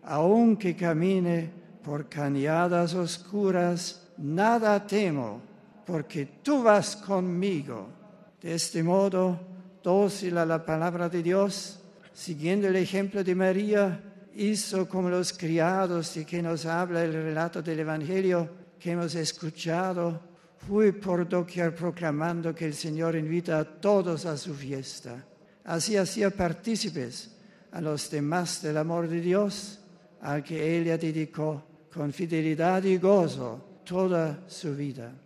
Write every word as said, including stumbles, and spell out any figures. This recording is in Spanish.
aunque camine por cañadas oscuras, nada temo, porque tú vas conmigo. De este modo, dócil a la palabra de Dios, siguiendo el ejemplo de María, hizo como los criados de que nos habla el relato del Evangelio que hemos escuchado, fue por doquier proclamando que el Señor invita a todos a su fiesta. Así hacía partícipes a los demás del amor de Dios, al que ella dedicó con fidelidad y gozo toda su vida.